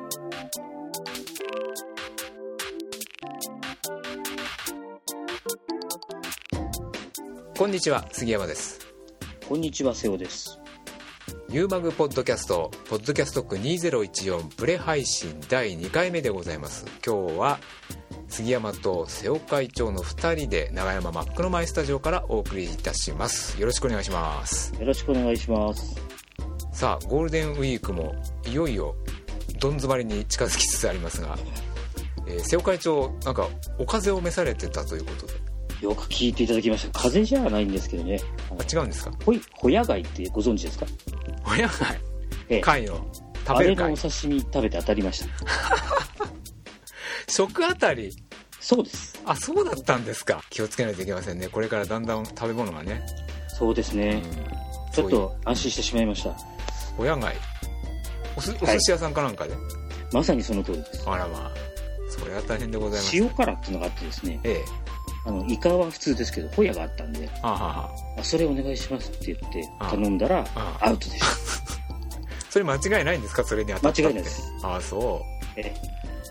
こんにちは、杉山です。 こんにちは、瀬尾です。 ユーマグポッドキャストポッドキャストック2014プレ配信第2回目でございます。今日は杉山と瀬尾会長の2人で長山マックのマイスタジオからお送りいたします。よろしくお願いします。 よろしくお願いします。 さあ、ゴールデンウィークもいよいよどん詰まりに近づきつつありますが、瀬尾会長、なんかお風邪を召されてたということで。 よく聞いていただきました。風邪じゃないんですけどね。 違うんですか？ ホヤ貝ってご存知ですか？ ホヤ貝、貝を食べる貝。 あれのお刺身食べて当たりました。 食あたり？ そうです。 あ、そうだったんですか。気をつけないといけませんね。これからだんだん食べ物がね。 そうですね、ちょっと安心してしまいました。 ホヤ貝、お寿司屋さんかなんかで、 まさにその通りです。 あらまあ、それは大変でございます。 塩辛っていうのがあってですね、イカは普通ですけどホヤがあったんで、それお願いしますって言って頼んだらアウトでした。 それ間違いないんですか？それに当たったって。 間違いないです。 ああ、そう。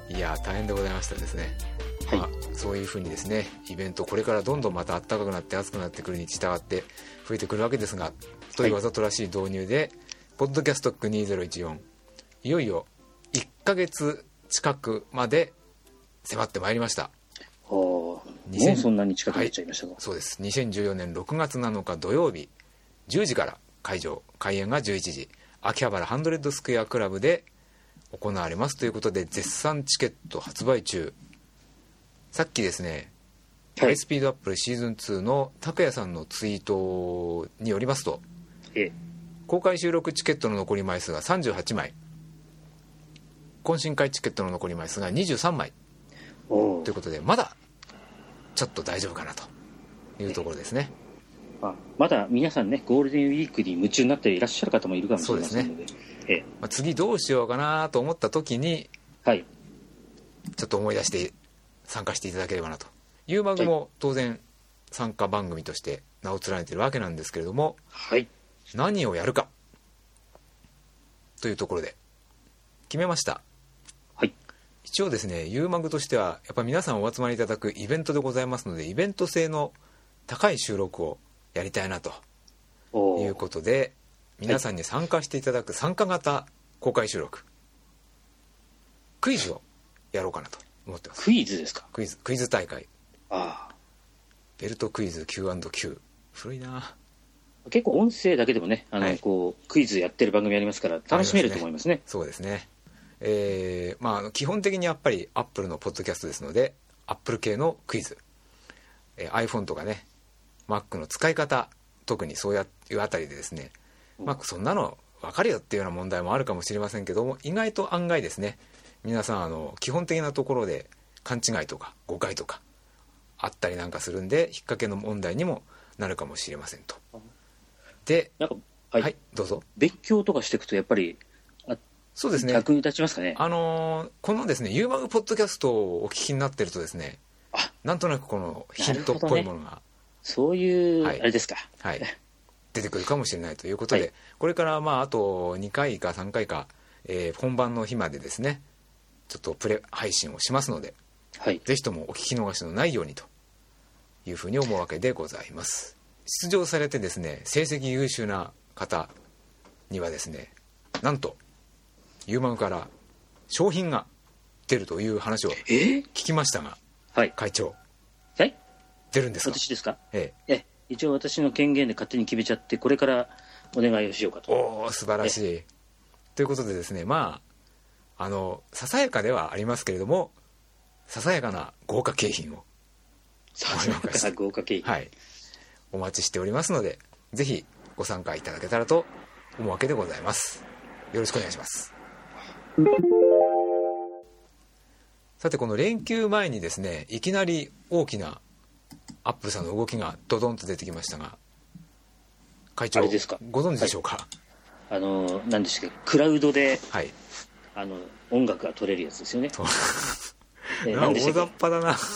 いや、大変でございましたですね。はい、そういうふうにですね、イベントこれからどんどんまた暖かくなって暑くなってくるに従って増えてくるわけですが、というわざとらしい導入で、ポッドキャストック2014、いよいよ1ヶ月近くまで迫ってまいりました。 もうそんなに近くなっちゃいましたか？ そうです。2014年6月7日土曜日10時から開演が11時、秋葉原ハンドレッドスクエアクラブで行われますということで、絶賛チケット発売中。さっきですね、ハイスピードアップルシーズン2の拓也さんのツイートによりますと、公開収録チケットの残り枚数が38枚、懇親会チケットの残り枚数が23枚ということで、まだちょっと大丈夫かなというところですね。 まだ皆さんね、ゴールデンウィークに夢中になっていらっしゃる方もいるかもしれませんので、 次どうしようかなと思った時に、ちょっと思い出して参加していただければなと。ユーマグも当然参加番組として名を連ねているわけなんですけれども、何をやるかというところで決めました。一応ですね、ユーマグとしてはやっぱり皆さんお集まりいただくイベントでございますので、イベント性の高い収録をやりたいなということで、皆さんに参加していただく参加型公開収録、クイズをやろうかなと思ってます。 クイズですか？ クイズ大会。ベルトクイズ Q&Q、 古いな。結構音声だけでもね、クイズやってる番組ありますから楽しめると思いますね。 そうですね。基本的にやっぱり Apple のポッドキャストですので、 Apple 系のクイズ、iPhone とかね Mac の使い方、特にそういうあたりでですね、そんなの分かるよっていうような問題もあるかもしれませんけども、意外と案外ですね、皆さん基本的なところで勘違いとか誤解とかあったりなんかするんで、引っ掛けの問題にもなるかもしれませんと。で、どうぞ。 別居とかしていくとやっぱりそうですね、 役に立ちますかね。 このですね、ユーマグポッドキャストをお聞きになってるとですね、なんとなくこのヒントっぽいものが、 そういう、あれですか、 出てくるかもしれないということで、これからあと2回か3回か、本番の日までですね、ちょっとプレ配信をしますので、ぜひともお聞き逃しのないようにというふうに思うわけでございます。出場されてですね、成績優秀な方にはですね、なんとユーマグから商品が出るという話を聞きましたが、会長、出るんですか？ 私ですか？一応私の権限で勝手に決めちゃって、これからお願いをしようかと。 素晴らしい。ということでですね、ささやかではありますけれども、ささやかな豪華景品をお待ちしておりますので、ぜひご参加いただけたらと思うわけでございます。よろしくお願いします。さて、この連休前にですね、いきなり大きなアップルさんの動きがドドンと出てきましたが、会長、ご存知でしょうか？ 何でしたっけ、クラウドで、音楽が取れるやつですよね。 大雑把だな。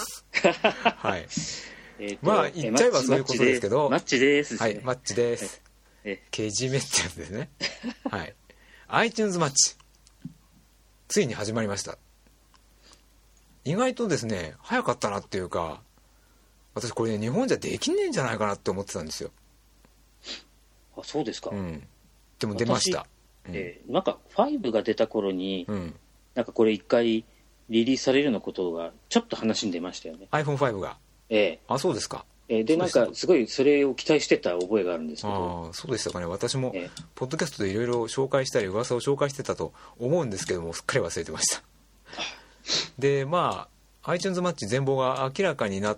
言っちゃえばそういうことですけど、 マッチです。 マッチです。けじめってやつですね。iTunes マッチついに始まりました。意外とですね早かったなっていうか、私これ、ね、日本じゃできねえんじゃないかなって思ってたんですよ。 あ、そうですか。 でも出ました。 なんか5が出た頃に、なんかこれ一回リリースされるようなことがちょっと話に出ましたよね。 iPhone5 が。あ、そうですか。 でなんかすごいそれを期待してた覚えがあるんですけど。 あ、そうでしたかね。私もポッドキャストでいろいろ紹介したり噂を紹介してたと思うんですけども、すっかり忘れてましたでまあ iTunes マッチ全貌が明らかになって、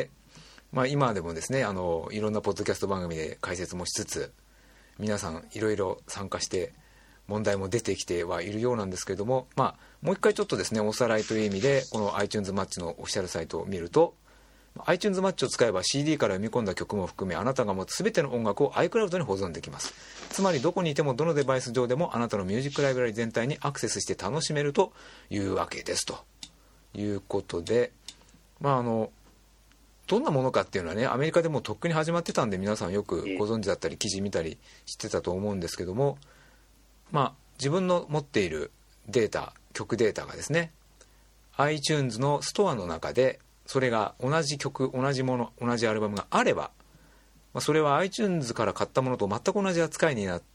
今でもですねいろんなポッドキャスト番組で解説もしつつ、皆さんいろいろ参加して問題も出てきてはいるようなんですけれども、もう一回ちょっとですねおさらいという意味でこの iTunes マッチのオフィシャルサイトを見ると、 iTunes マッチを使えば CD から読み込んだ曲も含めあなたが持つ全ての音楽を iCloud に保存できます。つまりどこにいてもどのデバイス上でもあなたのミュージックライブラリ全体にアクセスして楽しめるというわけですということで、どんなものかっていうのはねアメリカでもとっくに始まってたんで皆さんよくご存知だったり記事見たりしてたと思うんですけども、自分の持っているデータ、曲データがですね iTunes のストアの中でそれが同じ曲、同じもの、同じアルバムがあれば、それは iTunes から買ったものと全く同じ扱いになって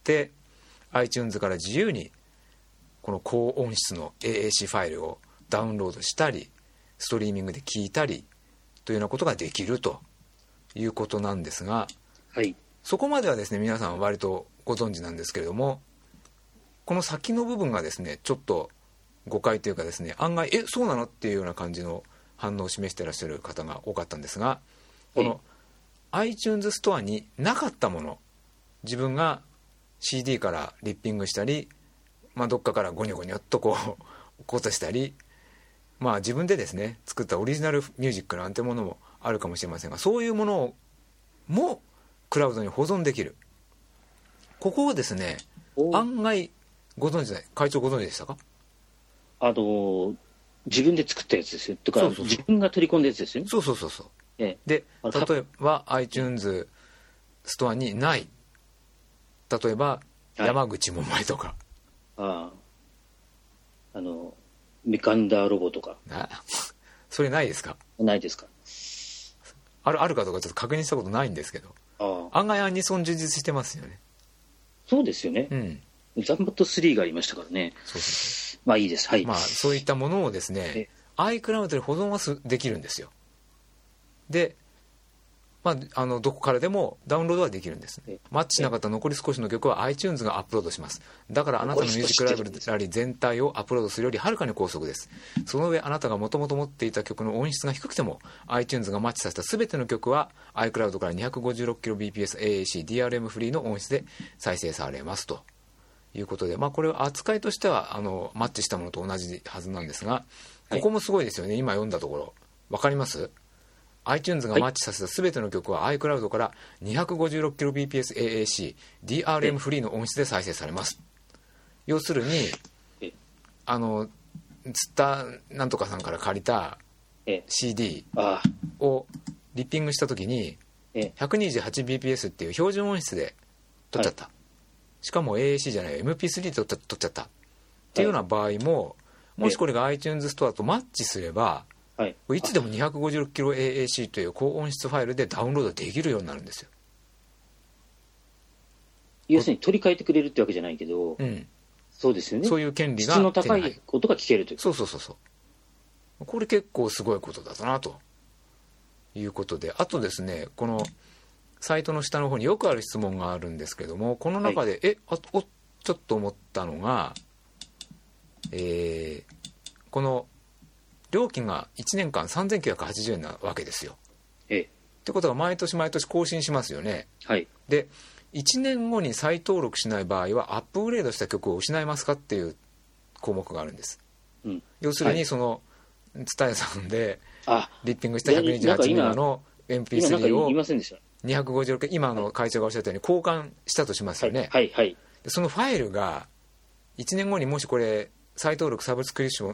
iTunes から自由にこの高音質の AAC ファイルをダウンロードしたりストリーミングで聴いたりというようなことができるということなんですが、そこまではですね皆さん割とご存知なんですけれども、この先の部分がですねちょっと誤解というかですね、案外そうなのっていうような感じの反応を示していらっしゃる方が多かったんですが、この iTunes ストアになかったもの、自分が CD からリッピングしたり、どっかからゴニョゴニョっとこう起こしたり、自分でですね作ったオリジナルミュージックなんてものもあるかもしれませんが、そういうものもクラウドに保存できる。ここをですね案外ご存知ない、会長ご存知でしたか？ 自分で作ったやつですよとか、自分が取り込んだやつですよね。で例えば iTunes ストアにない、例えば山口百恵とか、 ミカンダーロボとかそれないですか？ ないですか？ あるかどうかちょっと確認したことないんですけど、案外アニソン充実してますよね。 そうですよね。ザンバット3がありましたからね。いいです。 そういったものをですね iCloud で保存はできるんですよ。で、どこからでもダウンロードはできるんです。マッチしなかった残り少しの曲は iTunes がアップロードします。だからあなたのミュージックライブラリ全体をアップロードするよりはるかに高速です。その上あなたがもともと持っていた曲の音質が低くても iTunes がマッチさせた全ての曲は iCloud から 256kbps AAC DRM フリーの音質で再生されますということで、これは扱いとしてはマッチしたものと同じはずなんですが、ここもすごいですよね。今読んだところ分かります？ iTunes がマッチさせた全ての曲は iCloud から 256kbps AAC DRM フリーの音質で再生されます。要するにツタなんとかさんから借りた CD をリッピングした時に 128bps っていう標準音質で撮っちゃった、しかも AAC じゃない MP3 で撮っちゃったっていうような場合も、もしこれが iTunes ストアとマッチすれば、いつでも 256kAAC という高音質ファイルでダウンロードできるようになるんですよ。 要するに取り替えてくれるってわけじゃないけど、そうですよね。 そういう権利が質の高いことが聞けるという。 そうこれ結構すごいことだなということで、あとですねこのサイトの下の方によくある質問があるんですけども、この中で、ちょっと思ったのが、この料金が1年間3980円なわけですよ。ってことは毎年毎年更新しますよね。で1年後に再登録しない場合はアップグレードした曲を失いますかっていう項目があるんです。要するにそのTSUTAYAさんでリッピングした128メガの MP3 を256、今の会長がおっしゃったように交換したとしますよね。でそのファイルが1年後にもしこれ再登録サブスクリプション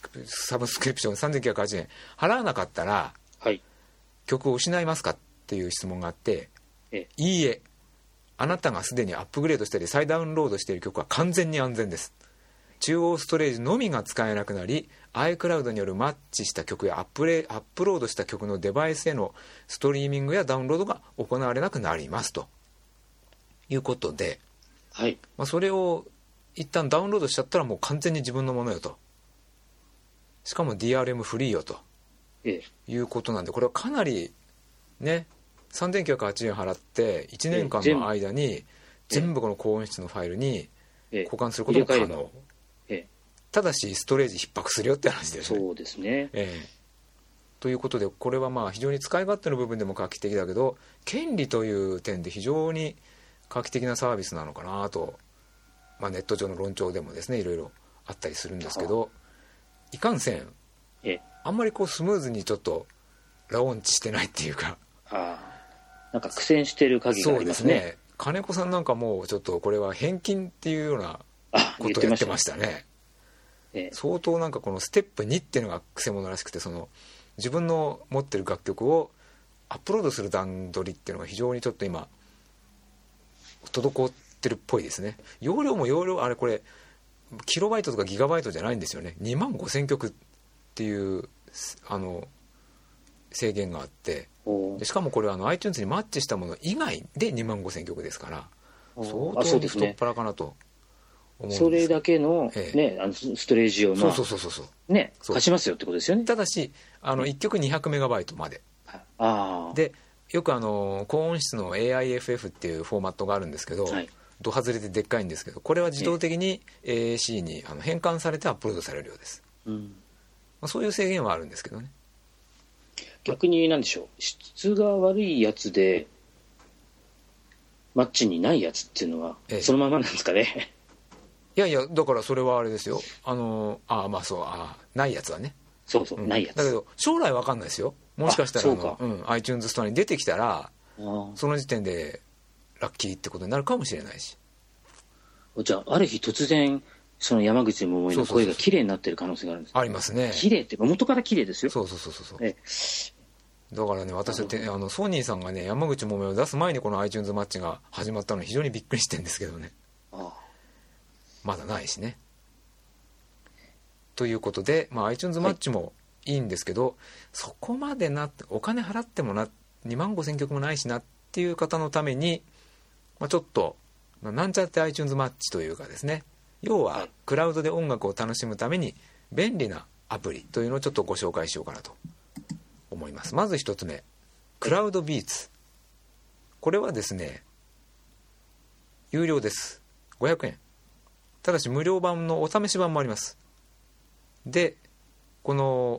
3980円払わなかったら、曲を失いますかっていう質問があって、いいえ、あなたがすでにアップグレードしたり再ダウンロードしている曲は完全に安全です。 中央ストレージのみが使えなくなり、 iCloud によるマッチした曲やアップロードした曲のデバイスへのストリーミングやダウンロードが行われなくなりますということで、 はい、 それを一旦ダウンロードしちゃったらもう完全に自分のものよと、しかも DRM フリーよということなんで、これはかなりね、3980円払って1年間の間に全部この高音質のファイルに交換することも可能、ただしストレージ逼迫するよって話ですね。 そうですね、 ということで、これはまあ非常に使い勝手の部分でも画期的だけど、権利という点で非常に画期的なサービスなのかなと、ネット上の論調でもですねいろいろあったりするんですけど、いかんせんあんまりこうスムーズにちょっとラオンチしてないっていうか、 なんか苦戦してる限りがありますね。 そうですね、金子さんなんかもうちょっとこれは返金っていうようなことをやってましたね。相当なんかこのステップ2っていうのがくせ者らしくて、その自分の持ってる楽曲をアップロードする段取りっていうのが非常にちょっと今滞ってるっぽいですね。容量もあれこれキロバイトとかギガバイトじゃないんですよね。25000曲っていう制限があって、でしかもこれはiTunes にマッチしたもの以外で25000曲ですから、相当に太っ腹かなと思うんです。 それだけの、ストレージを貸しますよってことですよね。 ただし1曲200メガバイトまでで、よく高音質の AIFF っていうフォーマットがあるんですけど、ド外れてでっかいんですけど、これは自動的に AAC に変換されてアップロードされるようです。そういう制限はあるんですけどね。 逆に何でしょう、質が悪いやつでマッチにないやつっていうのはそのままなんですかね。 いやだからそれはあれですよ、ないやつはね、 ないやつだけど将来わかんないですよ。もしかしたらiTunes ストアに出てきたらその時点でラッキーってことになるかもしれないし、 じゃあある日突然その山口百恵の声が綺麗になってる可能性があるんですか。 ありますね。 綺麗っていうか元から綺麗ですよ。 そうだからね、私はソニーさんがね山口百恵を出す前にこの iTunes マッチが始まったのに非常にびっくりしてるんですけどね。まだないしね。ということで、iTunes マッチもいいんですけど、そこまでお金払っても25000曲もないしなっていう方のために、ちょっとなんちゃって iTunes マッチというかですね、要はクラウドで音楽を楽しむために便利なアプリというのをちょっとご紹介しようかなと思います。まず一つ目、クラウドビーツ。これはですね有料です。500円。ただし無料版のお試し版もあります。でこの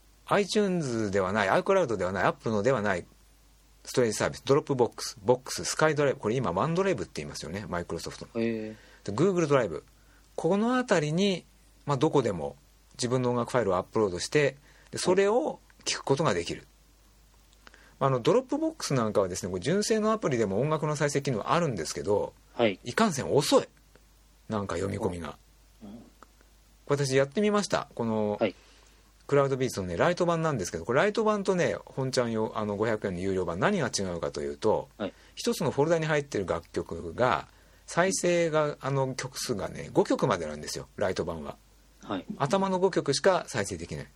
iTunes ではない iCloud ではない Apple のではないストレージサービス、ドロップボックス、スカイドライブ、これ今ワンドライブって言いますよね、マイクロソフトの。で Google ドライブ、この辺りに、どこでも自分の音楽ファイルをアップロードして、でそれを聞くことができる。ドロップボックスなんかはですね、純正のアプリでも音楽の再生機能あるんですけど、いかんせん遅い、なんか読み込みが。私やってみました。このクラウドビーツのねライト版なんですけど、これライト版とね本ちゃん用500円の有料版何が違うかというと、一つのフォルダに入ってる楽曲が再生が曲数がね5曲までなんですよ、ライト版は。頭の5曲しか再生できない。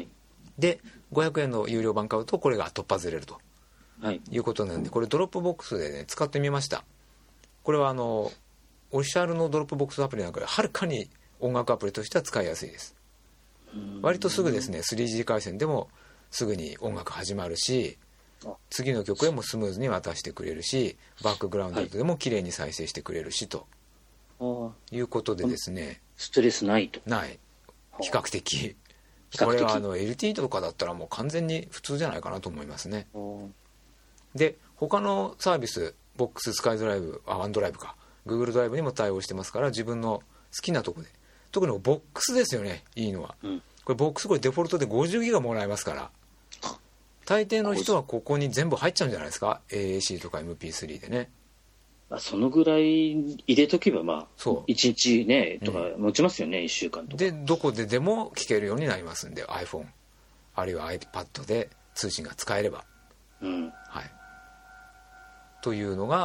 で500円の有料版買うとこれが突破ずれると、いうことなんで、これドロップボックスでね使ってみました。これはオフィシャルのドロップボックスアプリなんかよりはるかに音楽アプリとしては使いやすいです。割とすぐですね 3G 回線でもすぐに音楽始まるし、次の曲へもスムーズに渡してくれるし、バックグラウンドでも綺麗に再生してくれるしということでですね、 ストレスないと。 ない比較的これはLTE とかだったらもう完全に普通じゃないかなと思いますね。で他のサービス、ボックス、スカイドライブ、ワンドライブか Google ドライブにも対応してますから、自分の好きなとこで、特にボックスですよね、いいのは。これボックス、これデフォルトで50ギガもらえますから、大抵の人はここに全部入っちゃうんじゃないですか、 AAC とか MP3 でね。 そのぐらい入れとけば1日ねとか持ちますよね、1週間とかでどこででも聴けるようになりますんで、 iPhone あるいは iPad で通信が使えれば、というのが、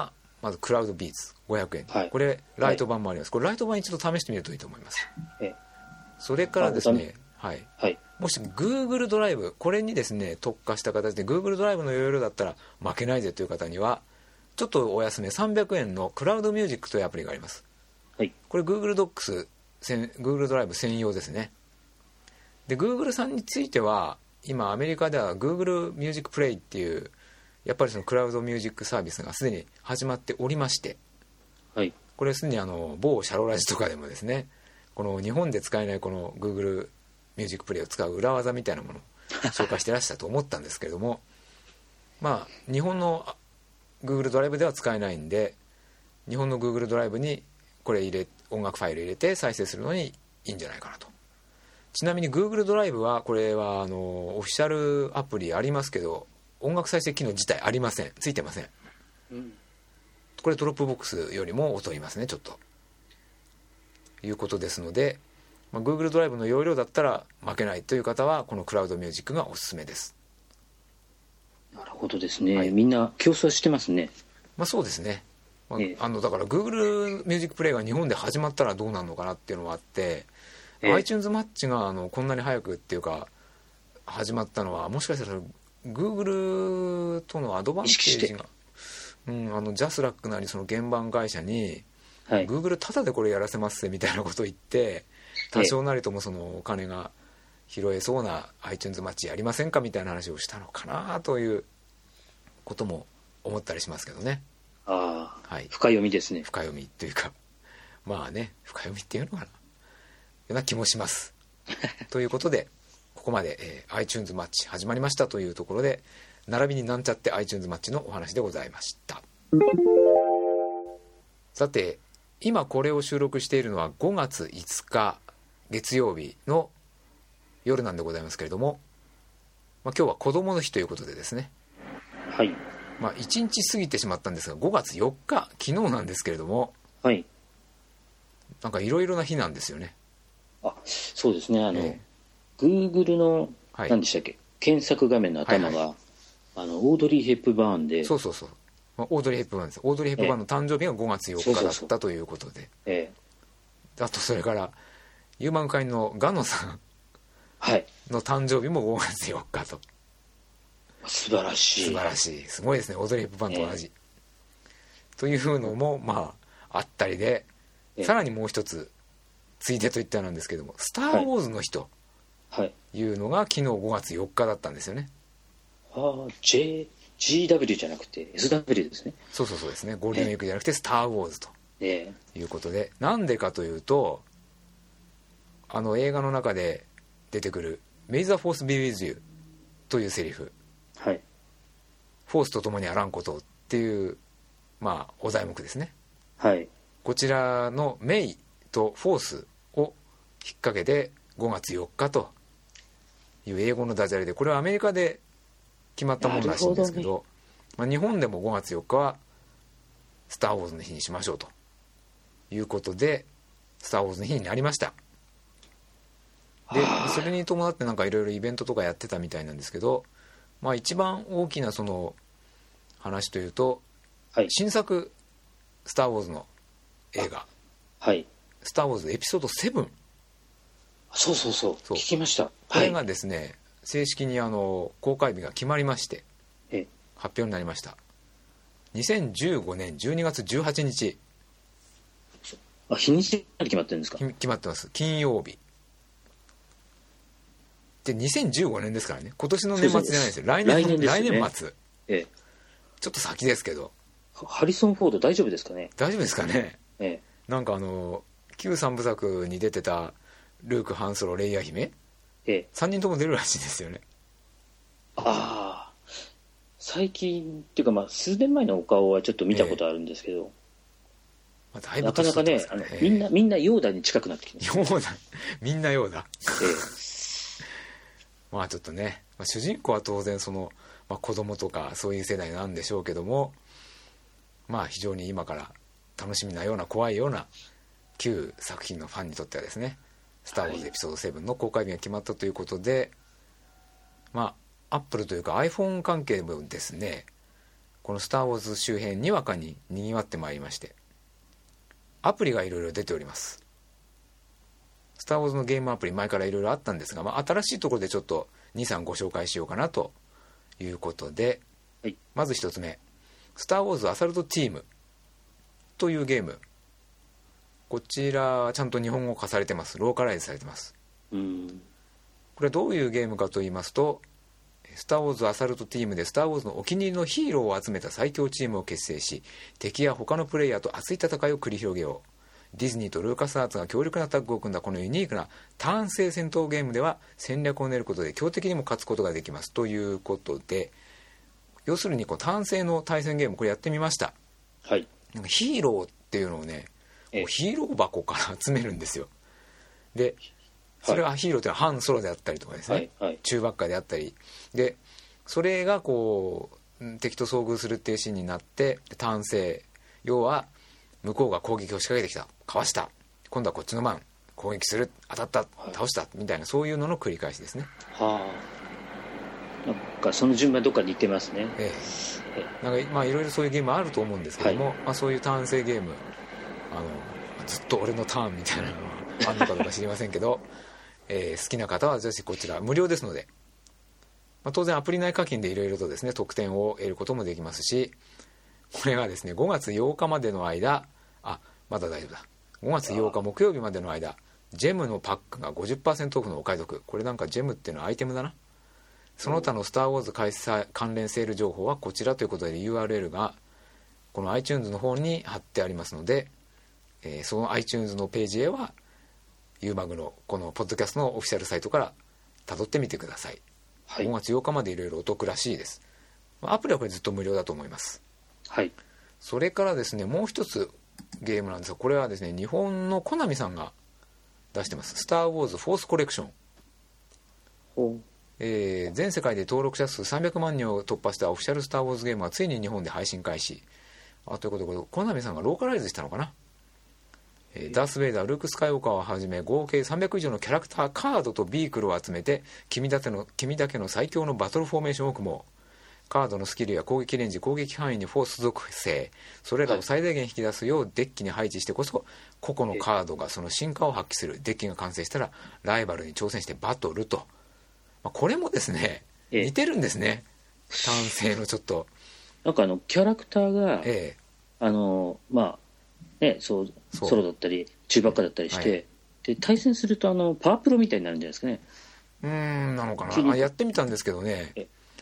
まずクラウドビーツ500円、はい、これライト版もあります、これライト版一度試してみるといいと思います。それからですね、はいはい、もし Google ドライブこれにですね特化した形で Google ドライブの容量だったら負けないぜという方にはちょっとお安め300円のクラウドミュージックというアプリがあります、はい、これ Google Docs、Google ドライブ専用ですね。で Google さんについては今アメリカでは Google Music Play っていうやっぱりそのクラウドミュージックサービスがすでに始まっておりまして、はい、これすでに某シャロラジとかでもですねこの日本で使えないこの Google Music Play を使う裏技みたいなものを紹介してらっしゃると思ったんですけれどもまあ日本の Google ドライブでは使えないんで日本の Google ドライブにこれ音楽ファイル入れて再生するのにいいんじゃないかなと。ちなみに Google ドライブはこれはオフィシャルアプリありますけど音楽再生機能自体ありません、ついてません、うん、これドロップボックスよりも劣りますねちょっということですので、Google ドライブの容量だったら負けないという方はこのクラウドミュージックがおすすめです。 なるほどですね、はい、みんな競争してますね。 そうですね、だから Google ミュージックプレイが日本で始まったらどうなるのかなっていうのはあって、iTunes マッチがこんなに早くっていうか始まったのはもしかしたら Google とのアドバンテージが、ジャスラックなりその原版会社に、はい、Google タダでこれやらせますみたいなことを言って多少なりともそのお金が拾えそうな iTunes マッチやりませんかみたいな話をしたのかなということも思ったりしますけどね。 ああ、はい、深読みですね。 深読みっていうかまあね深読みっていうのかなような気もしますということでここまで、iTunes マッチ始まりましたというところで並びになんちゃって iTunes マッチのお話でございました。さて今これを収録しているのは5月5日月曜日の夜なんでございますけれども、今日は子どもの日ということでですね、はい、1日過ぎてしまったんですが5月4日昨日なんですけれども、はい、なんかいろいろな日なんですよね。 そうですねGoogle の何でしたっけ、検索画面の頭が、オードリー・ヘップバーンで、 そう、オードリー・ヘップバーンです。オードリー・ヘップバーンの誕生日が5月4日だったということで、あとそれからユーマン会のガノさんの誕生日も5月4日と、 素晴らしい、すごいですね。オードリー・ヘップバーンと同じ、というのもあったりで、さらにもう一つついでといったなんですけども、スター・ウォーズの日というのが昨日5月4日だったんですよね。 GW じゃなくて SW ですね。 そうですね、ゴールデンウィークじゃなくてスター・ウォーズということで、なんでかというと映画の中で出てくる May the Force be with you というセリフ、はい、フォースと共にあらんことっていうお題目ですね、はい、こちらの May とフォースを引っ掛けて5月4日という英語のダジャレで、これはアメリカで決まったものらしいんですけど、日本でも5月4日はスター・ウォーズの日にしましょうということでスター・ウォーズの日になりました。でそれに伴っていろいろイベントとかやってたみたいなんですけど、一番大きなその話というと、新作スター・ウォーズの映画、スター・ウォーズエピソード7、 そう聞きました。 これがですね、正式に公開日が決まりまして発表になりました。2015年12月18日。 日にちまで決まってるんですか？ 決まってます。金曜日で2015年ですからね、今年の年末じゃないですよ。来年ですね、来年末、ちょっと先ですけど。 ハリソン・フォード大丈夫ですかね？ 大丈夫ですかね、なんか旧3部作に出てたルーク、ハンソロ、レイヤー姫、3人とも出るらしいですよね。 最近っていうか数年前のお顔はちょっと見たことあるんですけど、だいぶなかなかね、みんなヨーダに近くなってきて、 みんなヨーダ、ちょっとね、主人公は当然その、子供とかそういう世代なんでしょうけども、非常に今から楽しみなような怖いような旧作品のファンにとってはですね、スター・ウォーズエピソード7の公開日が決まったということで、アップルというか iPhone 関係もですね、 このスター・ウォーズ周辺にわかににぎわってまいりまして、アプリがいろいろ出ております。スター・ウォーズのゲームアプリ前からいろいろあったんですが、新しいところでちょっと 2,3 ご紹介しようかなということで、はい、まず1つ目、スター・ウォーズアサルトチームというゲーム。こちらちゃんと日本語化されてます。ローカライズされてます。これはどういうゲームかと言いますと、スター・ウォーズアサルトチームでスター・ウォーズのお気に入りのヒーローを集めた最強チームを結成し、敵や他のプレイヤーと熱い戦いを繰り広げよう。ディズニーとルーカスアーツが強力なタッグを組んだこのユニークな単性戦闘ゲームでは、戦略を練ることで強敵にも勝つことができますということで、要するにこう単性の対戦ゲーム、これやってみました。 はい。 なんかヒーローっていうのをね、ヒーロー箱から集めるんですよ。でそれはヒーローというのはハンソロであったりとかですね、はいはい、中ばっかであったりで、それがこう敵と遭遇するっていうシーンになって、単性、要は向こうが攻撃を仕掛けてきた、かわした、今度はこっちの番、攻撃する、当たった、倒した、みたいな、そういうのの繰り返しですね。 はあ、なんかその順番どっか似てますね。 なんかいろいろそういうゲームあると思うんですけども、そういう単性ゲーム、ずっと俺のターンみたいなのはあるのかどうか知りませんけど好きな方はぜひこちら無料ですので、当然アプリ内課金でいろいろとですね特典を得ることもできますし、これがですね5月8日までの間、まだ大丈夫だ、5月8日木曜日までの間、ジェムのパックが 50% オフのお買い得。これなんかジェムっていうのはアイテムだな。その他のスターウォーズ開催関連セール情報はこちらということで URL がこの iTunes の方に貼ってありますので、その iTunes のページへは UMAG のこのポッドキャストのオフィシャルサイトから辿ってみてください。はい、5月8日までいろいろお得らしいです。アプリはこれずっと無料だと思います。 はい。 それからですね、もう一つゲームなんですが、これはですね日本のコナミさんが出してます。スター・ウォーズ・フォース・コレクション。全世界で登録者数300万人を突破したオフィシャルスター・ウォーズゲームがついに日本で配信開始。ということでコナミさんがローカライズしたのかな。ダース・ベイダー、ルーク・スカイウォーカーをはじめ合計300以上のキャラクター、カードとビークルを集めて君だけの最強のバトルフォーメーションを組もう。カードのスキルや攻撃レンジ、攻撃範囲にフォース属性、それらを最大限引き出すようデッキに配置してこそ個々のカードがその進化を発揮する。デッキが完成したらライバルに挑戦してバトルと、これもですね似てるんですね、単性のちょっとなんかキャラクターが、ソロだったり中ばっかだったりして、はい、で対戦するとパワープロみたいになるんじゃないですかね。 なのかな。やってみたんですけどね、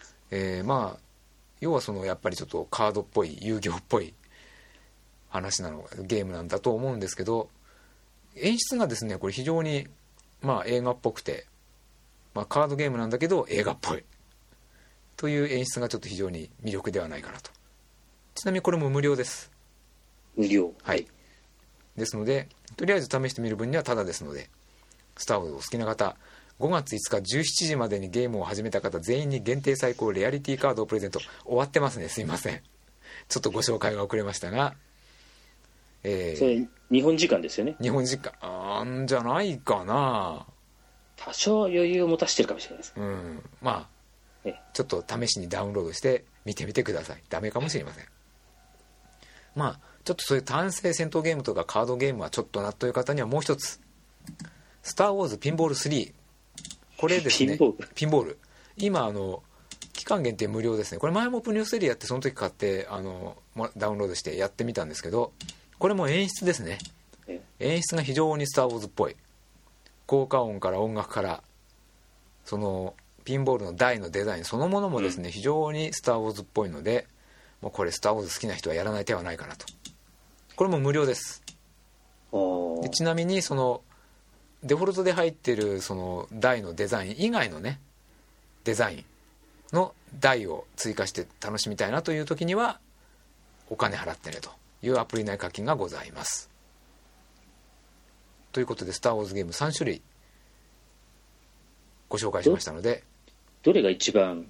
要はやっぱりちょっとカードっぽい遊戯王っぽい話なのゲームなんだと思うんですけど、演出がですねこれ非常に映画っぽくて、カードゲームなんだけど映画っぽいという演出がちょっと非常に魅力ではないかなと。ちなみにこれも無料です。 無料。 はい。ですのでとりあえず試してみる分にはタダですので、スター・ウォーズお好きな方、5月5日17時までにゲームを始めた方全員に限定最高レアリティカードをプレゼント。終わってますね、すいません、ちょっとご紹介が遅れましたが、 それ日本時間ですよね。 日本時間じゃないかな。 多少余裕を持たせてるかもしれないです。 ちょっと試しにダウンロードして見てみてください。ダメかもしれません。ちょっとそういう単性戦闘ゲームとかカードゲームはちょっとなという方にはもう一つ、スター・ウォーズピンボール3。これですね、ピンボール今期間限定無料ですね。これ前もプニューステリーやってその時買ってダウンロードしてやってみたんですけど、これも演出ですね。演出が非常にスター・ウォーズっぽい。効果音から音楽からそのピンボールの台のデザインそのものもですね、非常にスター・ウォーズっぽいので、もうこれスター・ウォーズ好きな人はやらない手はないかなと。これも無料です。でちなみにデフォルトで入ってるその台のデザイン以外のねデザインの台を追加して楽しみたいなという時にはお金払ってねというアプリ内課金がございます。ということでスター・ウォーズゲーム3種類ご紹介しましたので、 どれが一番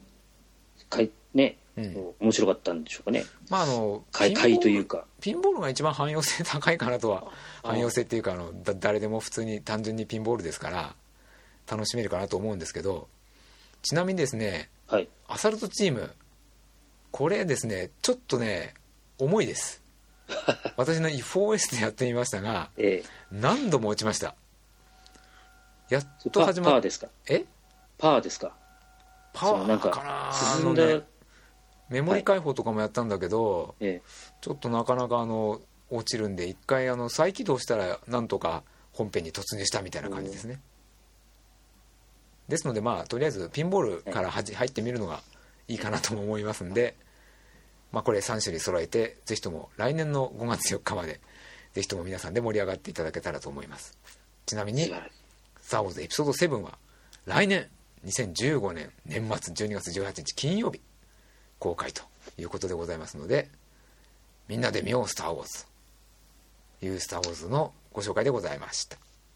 面白かったんでしょうかね。買いというかピンボールが一番汎用性高いかなとは。汎用性っていうか誰でも普通に単純にピンボールですから楽しめるかなと思うんですけど、ちなみにですね、アサルトチームこれですねちょっとね重いです私の 4S でやってみましたが、何度も落ちました。やっと始まった。 パワーですか？パワーですか？ パワーかな。進んでメモリ解放とかもやったんだけど、ちょっとなかなか落ちるんで、一回再起動したらなんとか本編に突入したみたいな感じですね。ですのでとりあえずピンボールから入ってみるのがいいかなとも思いますんで、これ3種類揃えてぜひとも来年の5月4日までぜひとも皆さんで盛り上がっていただけたらと思います。ちなみにスターウォーズエピソード7は来年2015年年末12月18日金曜日公開ということでございますので、みんなで見ようスターウォーズというスターウォーズのご紹介でございました。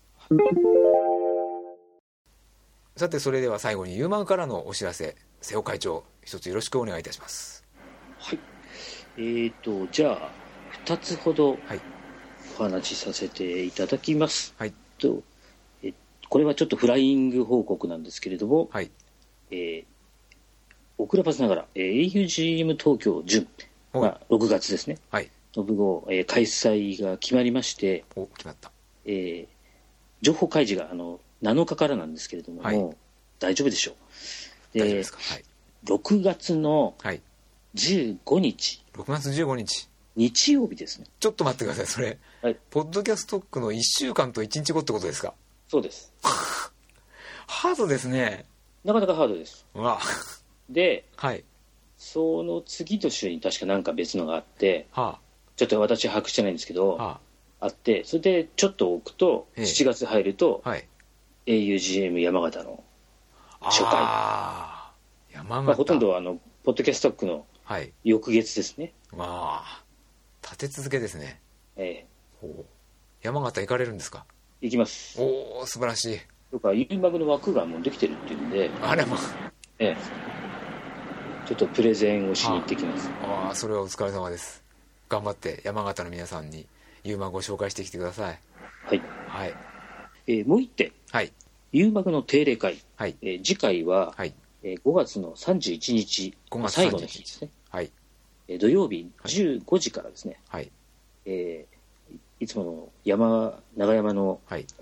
さてそれでは最後にユーマグからのお知らせ、瀬尾会長一つよろしくお願いいたします。 はい、じゃあ2つほどお話しさせていただきます。はい、これはちょっとフライング報告なんですけれども、はい、遅ればせながら、augm 東京準、6月ですね、はい、の部号、開催が決まりまして、 決まった、 情報開示が7日からなんですけれども、はい、もう大丈夫でしょう。 大丈夫ですか。はい、 6月の15日、 6月15日日曜日ですね。 ちょっと待ってください。それ、はい、ポッドキャストックの1週間と1日後ってことですか？ そうですハードですね。 なかなかハードです。 うわで、 はい、 その次の週に確かなんか別のがあって、ちょっと私把握してないんですけど、あって、それでちょっと置くと7月入ると、augm 山形の初回、 山形、 ほとんどポッドキャストックの翌月ですね。 立て続けですね。山形行かれるんですか？ 行きます。 おお、素晴らしい。 とかユーマグの枠がもうできてるっていうんで、 あれも、 ちょっとプレゼンをしに行ってきます。 それはお疲れ様です。頑張って山形の皆さんにユーマグを紹介してきてください。 はい、はい。もう一点、ユーマグの定例会、次回は、5月の31日、最後の日ですね。土曜日15時からですね、いつもの長山の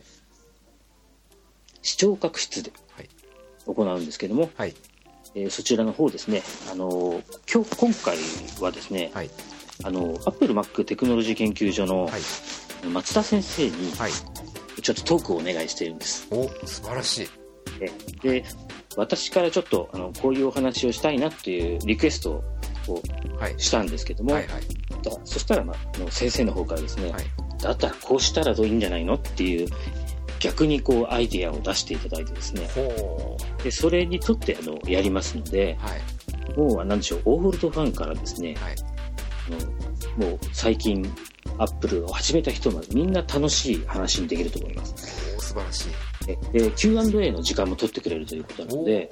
視聴覚室で行うんですけども、そちらの方ですね、今回はですね、アップル Mac テクノロジー研究所の松田先生にちょっとトークをお願いしているんです。 素晴らしい。 で、私からちょっとこういうお話をしたいなっていうリクエストをしたんですけども、そしたら先生の方からですね、だったらこうしたらどういいんじゃないのっていう逆にこうアイデアを出していただいてですね、でそれにとってやりますので、もう何でしょう、オーホルトファンからですね、もう最近アップルを始めた人までみんな楽しい話にできると思います。 素晴らしい。 で Q&A の時間も取ってくれるということなので、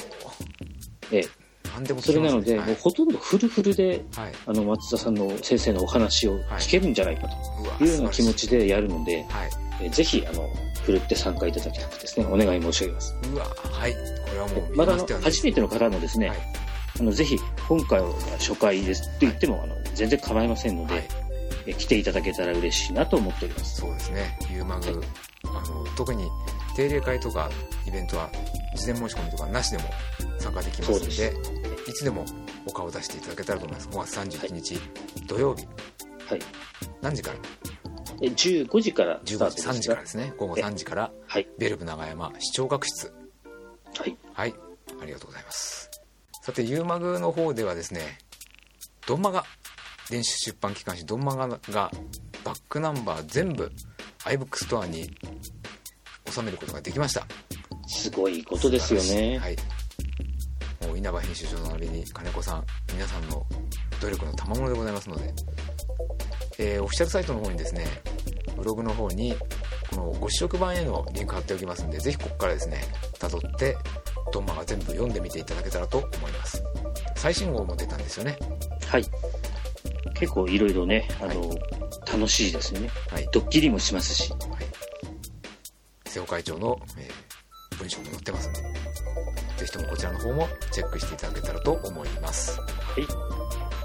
それなので、もうほとんどフルフルで、松田さんの先生のお話を聞けるんじゃないかというような気持ちでやるので、ぜひふるって参加いただきたくですね、お願い申し上げます。 これはもうまだ初めての方もですね、ぜひ今回は初回ですと言っても全然構いませんので、来ていただけたら嬉しいなと思っております。 そうですね、ユーマグ、特に定例会とかイベントは事前申し込みとかなしでも参加できますので、いつでもお顔を出していただけたらと思います。5月31日、土曜日、何時から ？15時からスタートです。 3時からですね。午後3時から、ベルブ長山視聴覚室。ありがとうございます。さて、ユーマグの方ではですね、ドンマガ、電子出版機関誌ドンマガがバックナンバー全部 iBook ストアに収めることができました。 すごいことですよね。 もう稲葉編集長の並びに金子さん、皆さんの努力の賜物でございますので、オフィシャルサイトの方にですね、ブログの方にこのご試食版へのリンク貼っておきますので、ぜひここからですね辿ってドンマが全部読んでみていただけたらと思います。最新号も出たんですよね。 結構いろいろね、楽しいですよね。ドッキリもしますし、 瀬尾会長の、文章も載ってますので、ぜひともこちらの方もチェックしていただけたらと思います。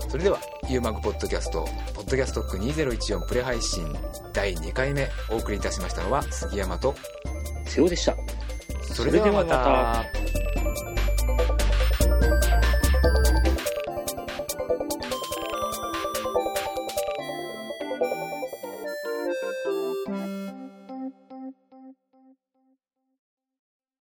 それではユーマグポッドキャストポッドキャストック2014プレ配信第2回目お送りいたしましたのは杉山と瀬尾でした。 それではまた。